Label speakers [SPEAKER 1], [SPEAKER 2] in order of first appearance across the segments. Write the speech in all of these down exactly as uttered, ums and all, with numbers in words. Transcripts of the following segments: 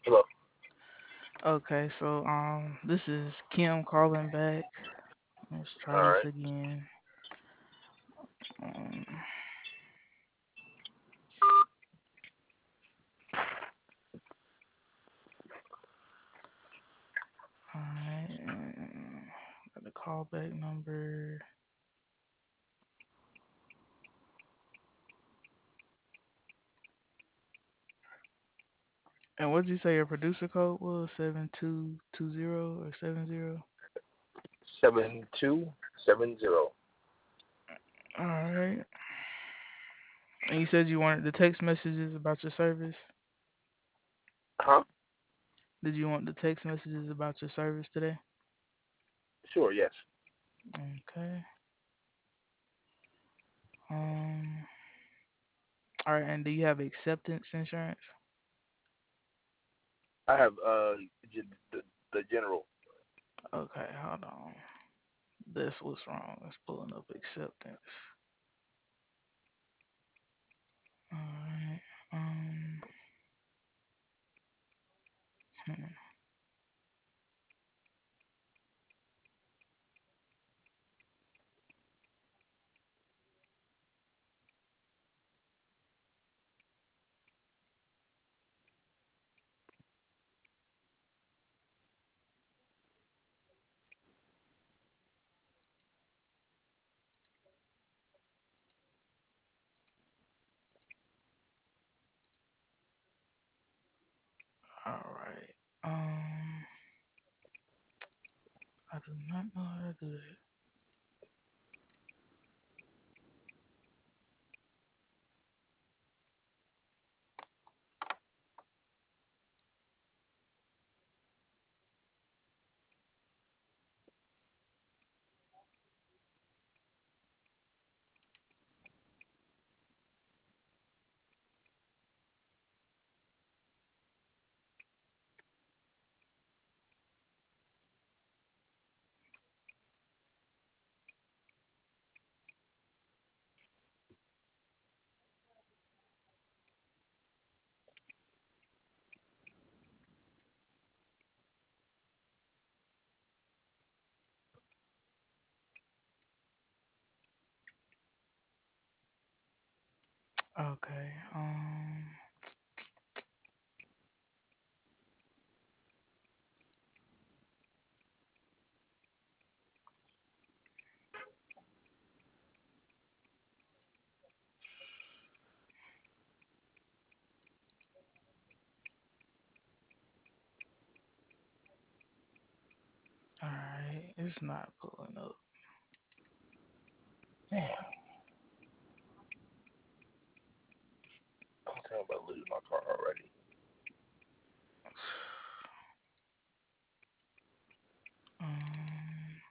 [SPEAKER 1] Hello.
[SPEAKER 2] Okay, so um, this is Kim calling back. Let's
[SPEAKER 1] All
[SPEAKER 2] try
[SPEAKER 1] right.
[SPEAKER 2] this again. Um, alright, and got the callback number. And what did you say your producer code was? Seven two two zero or seven zero?
[SPEAKER 1] Seven two seven zero.
[SPEAKER 2] All right. And you said you wanted the text messages about your service.
[SPEAKER 1] Huh?
[SPEAKER 2] Did you want the text messages about your service today?
[SPEAKER 1] Sure. Yes.
[SPEAKER 2] Okay. Um. All right. And do you have acceptance insurance?
[SPEAKER 1] I have uh g- the the general.
[SPEAKER 2] Okay. Hold on. That's what's wrong. It's pulling up acceptance. All right. Um. hmm, All right. Um. I do not know how to do that. Okay. Um. All right. It's not pulling up.
[SPEAKER 1] Damn. I'm talking about losing my car already.
[SPEAKER 2] Um.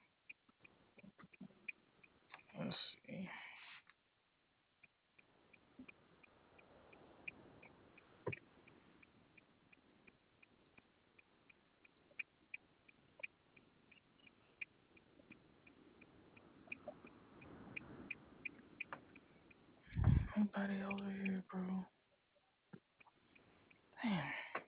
[SPEAKER 2] Let's see. Nobody over here, bro. Damn.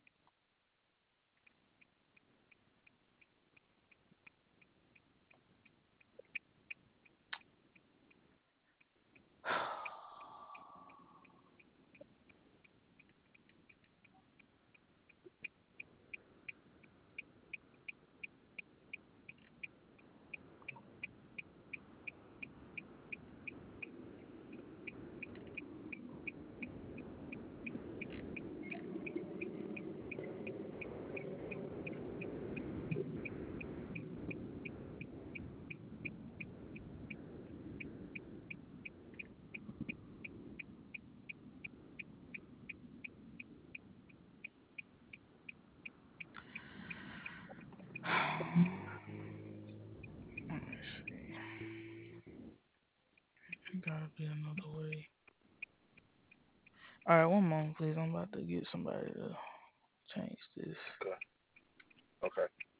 [SPEAKER 2] Let me see. Gotta be another way. All right, one moment, please. I'm about to get somebody to change this.
[SPEAKER 1] Okay. Okay.